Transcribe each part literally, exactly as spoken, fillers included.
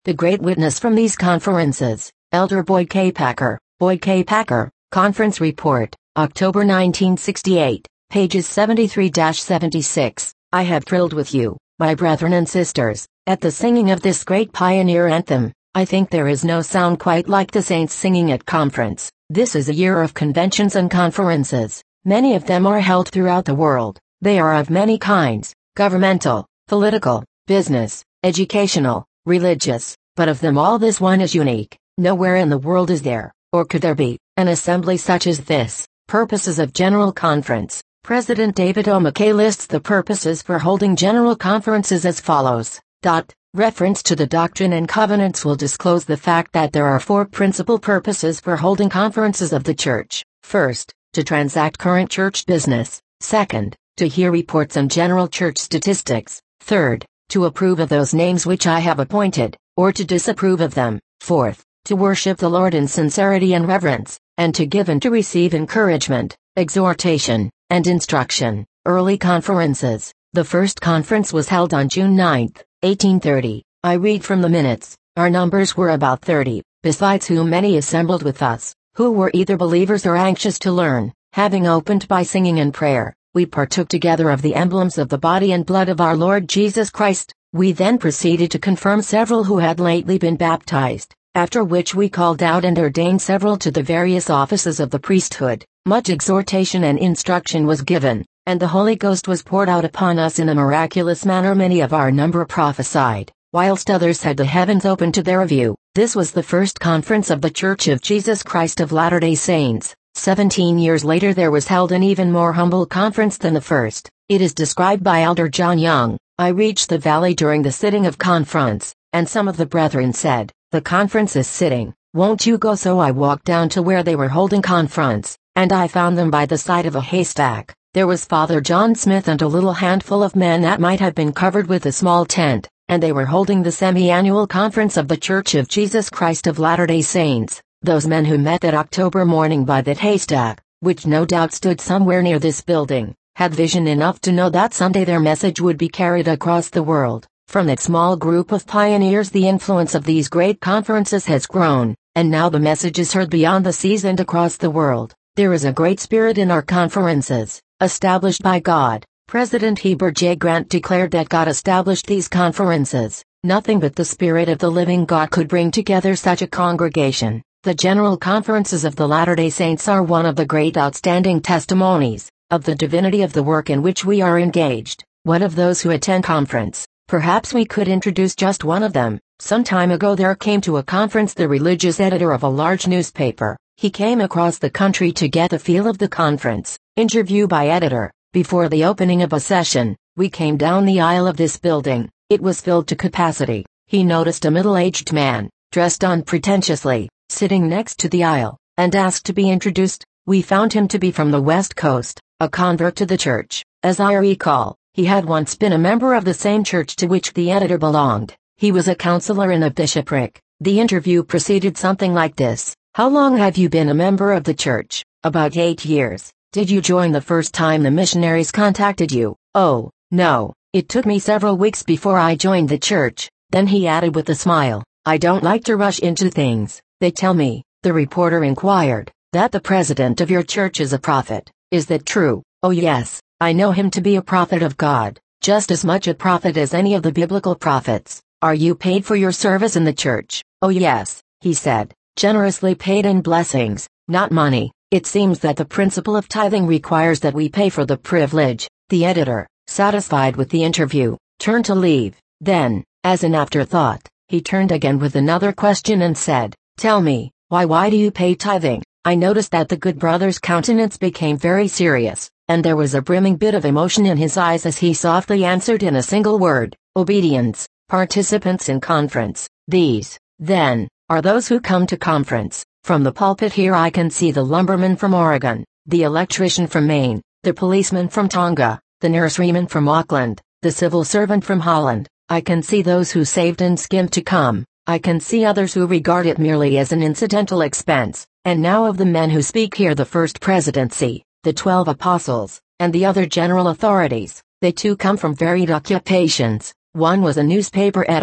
The great witness from these conferences, Elder Boyd K. Packer. Boyd K. Packer, Conference Report, October nineteen sixty-eight, pages seventy-three to seventy-six. I have thrilled with you, my brethren and sisters, at the singing of this great pioneer anthem. I think there is no sound quite like the saints singing at conference. This is a year of conventions and conferences. Many of them are held throughout the world. They are of many kinds: governmental, political, business, educational, religious, but of them all this one is unique. Nowhere in the world is there, or could there be, an assembly such as this. Purposes of General Conference. President David O. McKay lists the purposes for holding general conferences as follows. Dot. Reference to the Doctrine and Covenants will disclose the fact that there are four principal purposes for holding conferences of the Church. First, to transact current church business. Second, to hear reports on general church statistics. Third, to approve of those names which I have appointed, or to disapprove of them. Fourth, to worship the Lord in sincerity and reverence, and to give and to receive encouragement, exhortation, and instruction. Early conferences. The first conference was held on June ninth, eighteen thirty. I read from the minutes. Our numbers were about thirty, besides whom many assembled with us, who were either believers or anxious to learn. Having opened by singing and prayer, we partook together of the emblems of the body and blood of our Lord Jesus Christ. We then proceeded to confirm several who had lately been baptized, after which we called out and ordained several to the various offices of the priesthood. Much exhortation and instruction was given, and the Holy Ghost was poured out upon us in a miraculous manner. Many of our number prophesied, whilst others had the heavens opened to their view. This was the first conference of the Church of Jesus Christ of Latter-day Saints. Seventeen years later there was held an even more humble conference than the first. It is described by Elder John Young. I reached the valley during the sitting of conference, and some of the brethren said, "The conference is sitting, won't you go?" So I walked down to where they were holding conference, and I found them by the side of a haystack. There was Father John Smith and a little handful of men that might have been covered with a small tent, and they were holding the semi-annual conference of the Church of Jesus Christ of Latter-day Saints. Those men who met that October morning by that haystack, which no doubt stood somewhere near this building, had vision enough to know that someday their message would be carried across the world. From that small group of pioneers the influence of these great conferences has grown, and now the message is heard beyond the seas and across the world. There is a great spirit in our conferences, established by God. President Heber J. Grant declared that God established these conferences. Nothing but the Spirit of the living God could bring together such a congregation. The General Conferences of the Latter-day Saints are one of the great outstanding testimonies of the divinity of the work in which we are engaged. One of those who attend conference, perhaps we could introduce just one of them. Some time ago there came to a conference the religious editor of a large newspaper. He came across the country to get the feel of the conference. Interview by editor. Before the opening of a session, we came down the aisle of this building. It was filled to capacity. He noticed a middle-aged man, dressed unpretentiously, sitting next to the aisle, and asked to be introduced. We found him to be from the West Coast, a convert to the church. As I recall, he had once been a member of the same church to which the editor belonged. He was a counselor in a bishopric. The interview proceeded something like this. "How long have you been a member of the church?" "About eight years. Did you join the first time the missionaries contacted you?" "Oh, no, it took me several weeks before I joined the church." Then he added with a smile, "I don't like to rush into things. They tell me," the reporter inquired, "that the president of your church is a prophet. Is that true?" "Oh yes, I know him to be a prophet of God, just as much a prophet as any of the biblical prophets." "Are you paid for your service in the church?" "Oh yes," he said, "generously paid in blessings, not money. It seems that the principle of tithing requires that we pay for the privilege." The editor, satisfied with the interview, turned to leave. Then, as an afterthought, he turned again with another question and said, "Tell me, why why do you pay tithing?" I noticed that the good brother's countenance became very serious, and there was a brimming bit of emotion in his eyes as he softly answered in a single word, "Obedience." Participants in conference. These, then, are those who come to conference. From the pulpit here I can see the lumberman from Oregon, the electrician from Maine, the policeman from Tonga, the nurseryman from Auckland, the civil servant from Holland. I can see those who saved and skimmed to come. I can see others who regard it merely as an incidental expense. And now of the men who speak here, the first presidency, the twelve apostles, and the other general authorities, they too come from varied occupations. One was a newspaper editor,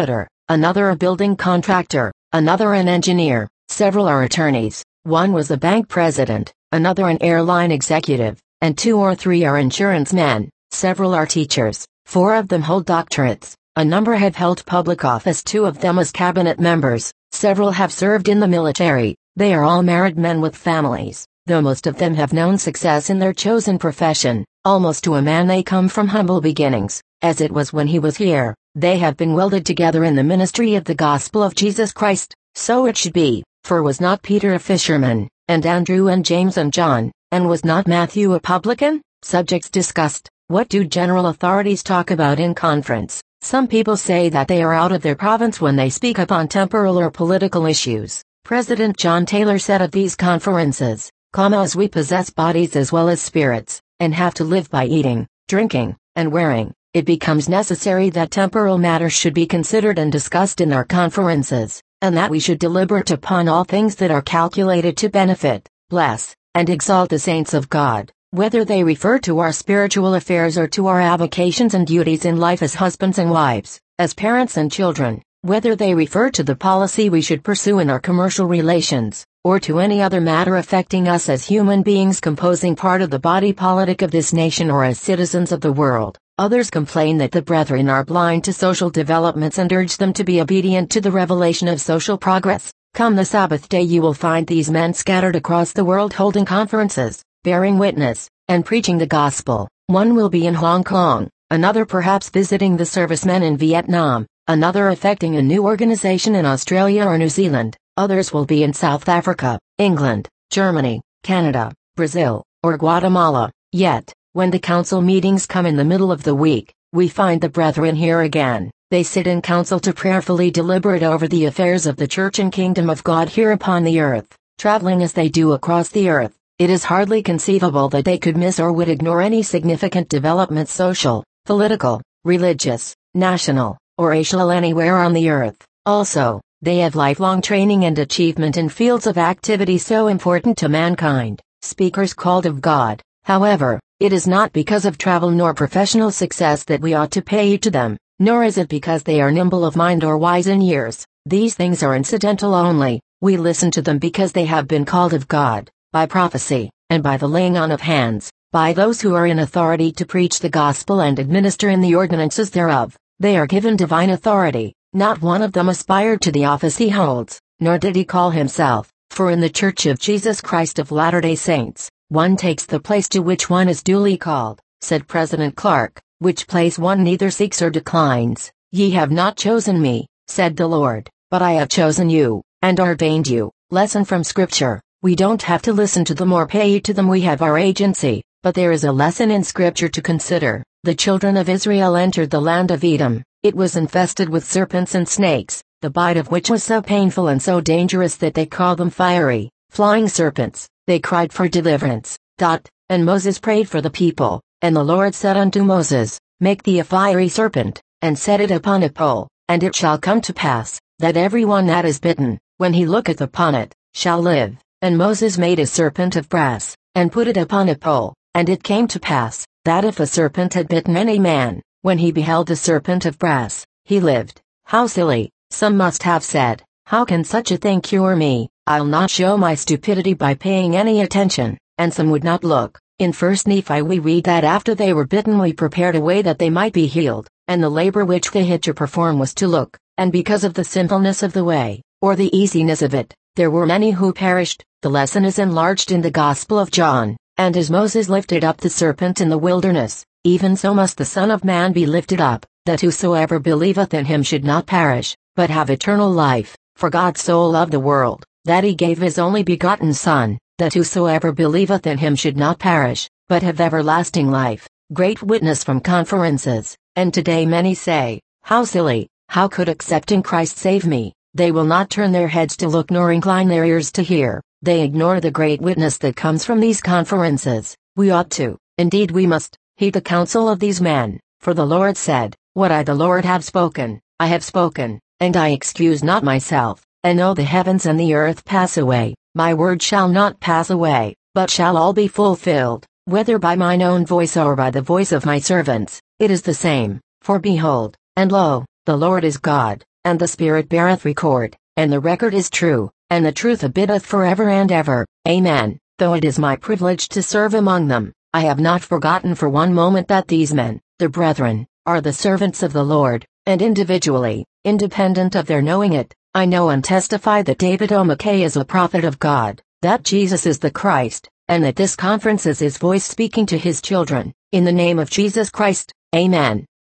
another a building contractor, another an engineer, several are attorneys, one was a bank president, another an airline executive, and two or three are insurance men, several are teachers, four of them hold doctorates, a number have held public office, two of them as cabinet members, several have served in the military, they are all married men with families, though most of them have known success in their chosen profession, almost to a man they come from humble beginnings, as it was when he was here, they have been welded together in the ministry of the gospel of Jesus Christ, so it should be, for was not Peter a fisherman, and Andrew and James and John, and was not Matthew a publican? Subjects discussed. What do general authorities talk about in conference? Some people say that they are out of their province when they speak upon temporal or political issues. President John Taylor said of these conferences, comma, as we possess bodies as well as spirits, and have to live by eating, drinking, and wearing, it becomes necessary that temporal matters should be considered and discussed in our conferences, and that we should deliberate upon all things that are calculated to benefit, bless, and exalt the saints of God, whether they refer to our spiritual affairs or to our avocations and duties in life as husbands and wives, as parents and children, whether they refer to the policy we should pursue in our commercial relations, or to any other matter affecting us as human beings composing part of the body politic of this nation or as citizens of the world. Others complain that the brethren are blind to social developments and urge them to be obedient to the revelation of social progress. Come the Sabbath day you will find these men scattered across the world holding conferences, bearing witness, and preaching the gospel. One will be in Hong Kong, another perhaps visiting the servicemen in Vietnam, another effecting a new organization in Australia or New Zealand, others will be in South Africa, England, Germany, Canada, Brazil, or Guatemala. Yet, when the council meetings come in the middle of the week, we find the brethren here again. They sit in council to prayerfully deliberate over the affairs of the church and kingdom of God here upon the earth. Traveling as they do across the earth, it is hardly conceivable that they could miss or would ignore any significant development, social, political, religious, national, or racial, anywhere on the earth. Also, they have lifelong training and achievement in fields of activity so important to mankind, speakers called of God. However, it is not because of travel nor professional success that we ought to pay heed to them, nor is it because they are nimble of mind or wise in years. These things are incidental only. We listen to them because they have been called of God, by prophecy, and by the laying on of hands, by those who are in authority to preach the gospel and administer in the ordinances thereof. They are given divine authority. Not one of them aspired to the office he holds, nor did he call himself, for in the Church of Jesus Christ of Latter-day Saints, one takes the place to which one is duly called, said President Clark, which place one neither seeks or declines. Ye have not chosen me, said the Lord, but I have chosen you, and ordained you. Lesson from Scripture. We don't have to listen to them or pay heed to them, we have our agency, but there is a lesson in Scripture to consider. The children of Israel entered the land of Edom. It was infested with serpents and snakes, the bite of which was so painful and so dangerous that they called them fiery, flying serpents. They cried for deliverance. Dot, and Moses prayed for the people, and the Lord said unto Moses, Make thee a fiery serpent, and set it upon a pole, and it shall come to pass, that every one that is bitten, when he looketh upon it, shall live. And Moses made a serpent of brass, and put it upon a pole, and it came to pass, that if a serpent had bitten any man, when he beheld the serpent of brass, he lived. How silly, some must have said, how can such a thing cure me? I'll not show my stupidity by paying any attention, and some would not look. In First Nephi we read that after they were bitten we prepared a way that they might be healed, and the labor which they had to perform was to look, and because of the simpleness of the way, or the easiness of it, there were many who perished. The lesson is enlarged in the Gospel of John, and as Moses lifted up the serpent in the wilderness, even so must the Son of Man be lifted up, that whosoever believeth in him should not perish, but have eternal life. For God so loved the world, that he gave his only begotten Son, that whosoever believeth in him should not perish, but have everlasting life. Great witness from conferences, and today many say, how silly, how could accepting Christ save me? They will not turn their heads to look nor incline their ears to hear. They ignore the great witness that comes from these conferences. We ought to, indeed we must, heed the counsel of these men, for the Lord said, What I the Lord have spoken, I have spoken, and I excuse not myself. And though the heavens and the earth pass away, my word shall not pass away, but shall all be fulfilled, whether by mine own voice or by the voice of my servants, it is the same. For behold, and lo, the Lord is God, and the Spirit beareth record, and the record is true, and the truth abideth forever and ever. Amen. Though it is my privilege to serve among them, I have not forgotten for one moment that these men, the brethren, are the servants of the Lord, and individually, independent of their knowing it, I know and testify that David O. McKay is a prophet of God, that Jesus is the Christ, and that this conference is his voice speaking to his children, in the name of Jesus Christ. Amen.